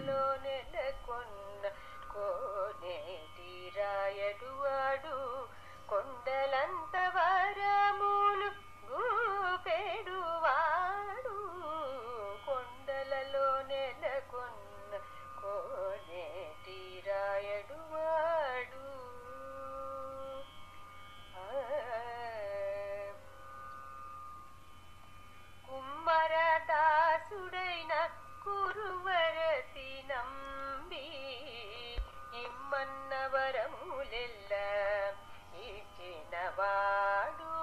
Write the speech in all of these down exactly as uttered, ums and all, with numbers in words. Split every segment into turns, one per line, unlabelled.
కొండలలో నెలకొన్న కోనేటి రాయడువాడు కొండలంత వరములు గూపెడువాడు కొండలలో నెలకొన్న కోనేటి రాయడువాడు కుమ్మరదాసుడైన కురువరతి నంబి ఇమ్మన్న వరములెల్ల ఇచ్చినవాడు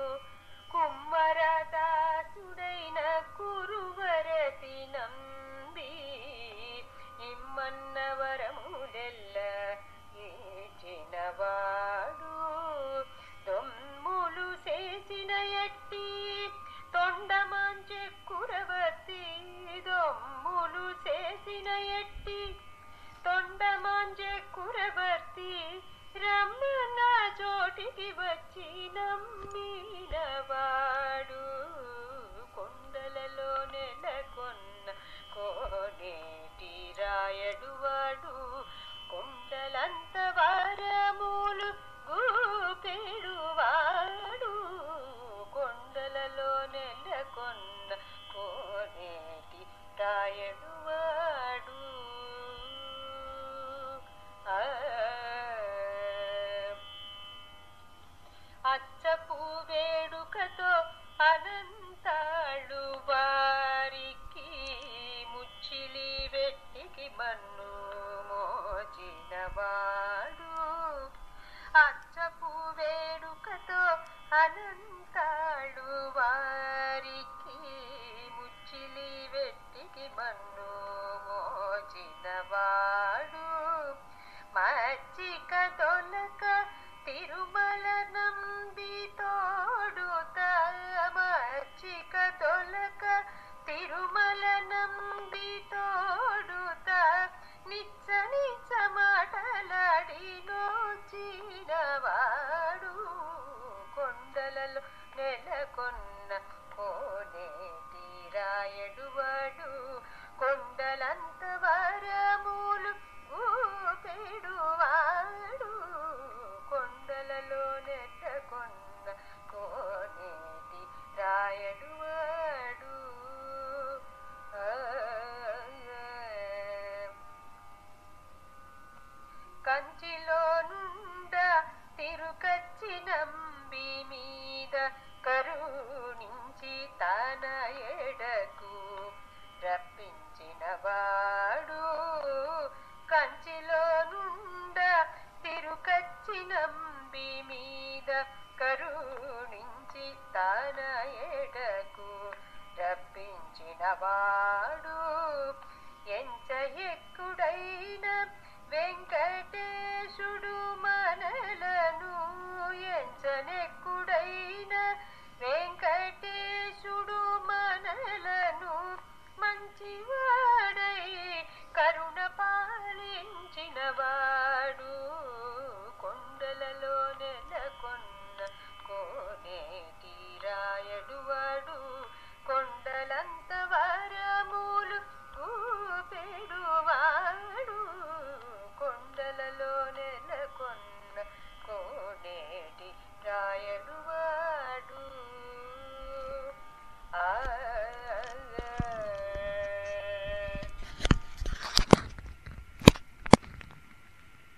కుమ్మరదాసుడైన కురువరతి నంబి ఇమ్మన్న వరములెల్ల ఇచ్చినవాడు దొమ్ములు చేసిన ఎట్టి తొండమాంచె కురవతి దొమ్ములు చేసిన ఎట్టి తొండమాంచె కురవతి రమ్మన్న చోటికి వచ్చి నమ్మినవాడు కొండలలో నెలకొన్న కోనేటి రాయడువాడు కొండలంత వరములు గూపెడువాడు కొండలలో నెలకొన్న కోనేటి రాయడువాడు అచ్చపు వేడుకతో అనంతాళు వారికి ముచ్చిలి వెట్టికి మన్ను మోచినవాడు అచ్చపు వేడుకతో అనంతాళు వారికి ముచ్చిలి వెట్టికి మన్ను మోచినవాడు మచ్చిక తొలక తిరుమల నంబి తోడుత మచ్చిక తొలక తిరుమల నంబి తోడుత నిచ్చ నిచ్చ మాటలాడి నోచినవాడు కొండలలో నెలకొన్న కోనేటి రాయడువాడు కొండలంత వరములు గూపెడువాడు కొండలలో నెలకొన్న కోనేటి రాయడువాడు కంచిలో నుండ తిరుకచ్చి నంబి మీద కరుణించి తన ఎడకు రప్పించినవాడు కంచిలో నుండ తిరుకచ్చి నంబి మీద కరుణించి తన ఎడకు రప్పించినవాడు ఎంచ ఎక్కుడైన వెంకటేశుడు మనలను ఎంచనె